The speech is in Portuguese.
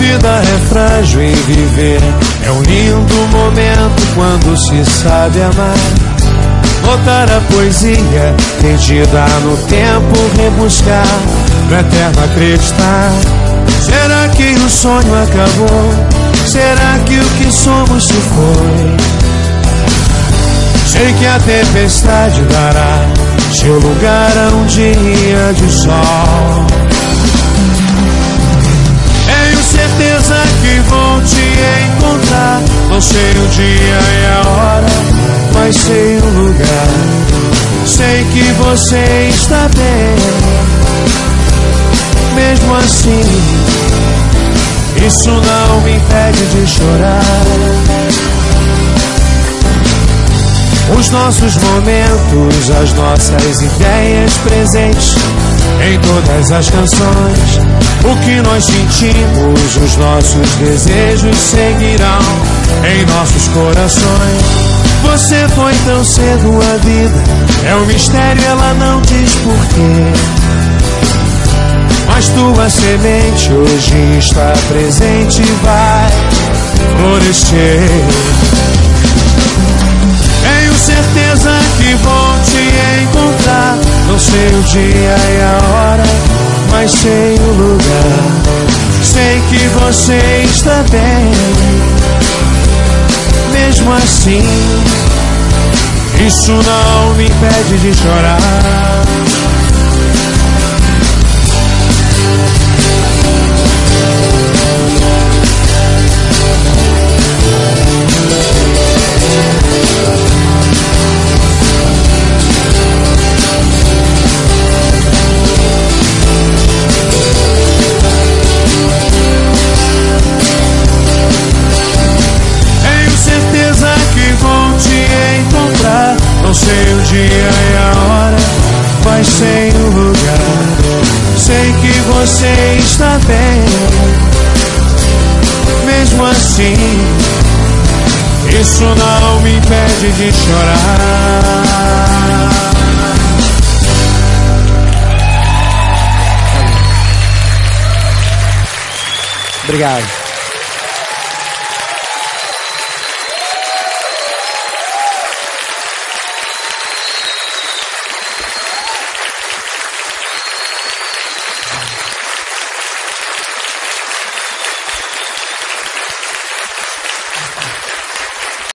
vida é frágil em viver. É um lindo momento quando se sabe amar. Notar a poesia perdida no tempo, rebuscar no eterno acreditar. Será que o sonho acabou? Será que o que somos se foi? Sei que a tempestade dará seu lugar a um dia de sol. Tenho certeza que vou te encontrar. Não sei o dia e a hora, mas sei o lugar. Sei que você está bem. Mesmo assim, isso não me impede de chorar. Os nossos momentos, as nossas ideias presentes em todas as canções. O que nós sentimos, os nossos desejos seguirão em nossos corações. Você foi tão cedo à vida, é um mistério, ela não diz porquê. Mas tua semente hoje está presente e vai florescer. Tenho certeza que vou te encontrar. Não sei o dia e a hora, mas sei o lugar. Sei que você está bem. Mesmo assim, isso não me impede de chorar. Não sei o dia e a hora, mas sei o lugar. Sei que você está bem. Mesmo assim, isso não me impede de chorar. Obrigado.